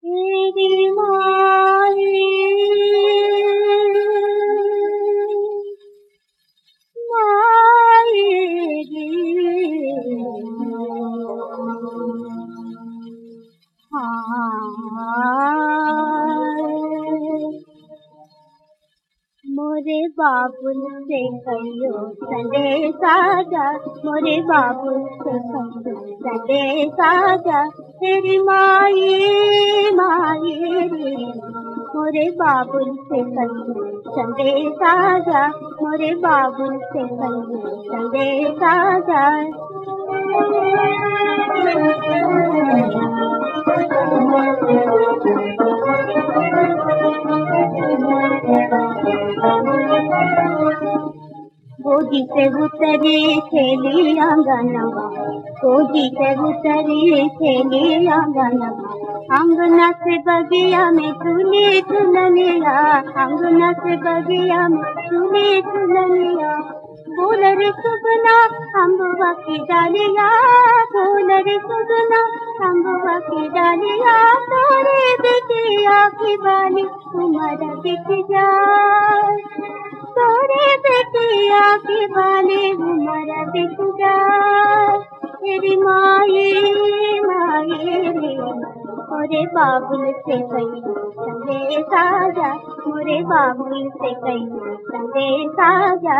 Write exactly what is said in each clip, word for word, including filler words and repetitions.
तेरी माई माई रे मोरे बाबुल से कहियो संदेशा जा, मोरे बाबुल से कहियो संदेशा जा, तेरी माई माई रे मोरे बाबुल से कहियो संदेशा जा, मोरे बाबुल से कहियो संदेशा जा। गोदी से उतरी खेली आंगनवा, गोदी से उतरी खेली आंगनवा, अंगना से बगिया में झूली झूलनिया, अंगना से बगिया में झूली झूलनिया, बोल रे सुगना अम्बुआ की डालिया, बोल रे सुगना अम्बुआ की डालिया, तोरे बेटिया की बाली उमर बिक जाए, तोरे बेटिया की बाली उमर बिक जाए, तेरी माई माई रे मोरे बाबुल से कहियो संदेशा जा, मोरे बाबुल से कहियो संदेशा जा।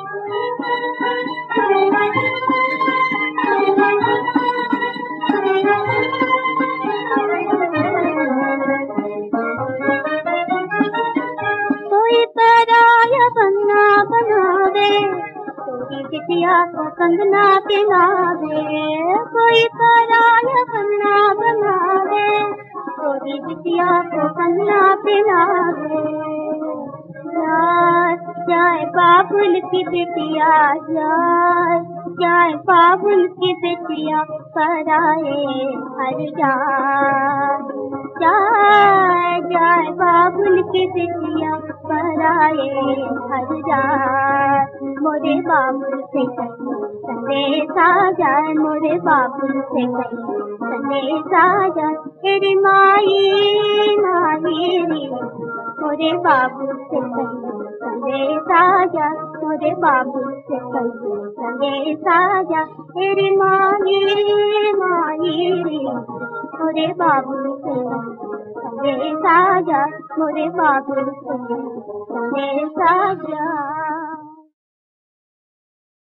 कोई पराया बन्ना बनावे, कोई बिटिया को कंगना पहनावे, कोई पराया बन्ना बनावे, कोई बिटिया को कंगना पहनावे, जाए जाए बाबुल की बिटिया जाए, जाए बाबुल की बिटिया पराए हर जाए, जाए जाए बाबुल की बिटिया पराए हर जाए, मोरे बाबुल से कहियो संदेशा जाए, मोरे बाबुल से कहियो संदेशा जाए, तेरी माई माई रे मोरे बाबुल से कहियो संदेशा जा, मोरे बाबुल से कहियो संदेशा जा, तेरी माई माई रे मोरे बाबुल से संदेशा जा, मोरे बाबुल से संदेशा जा।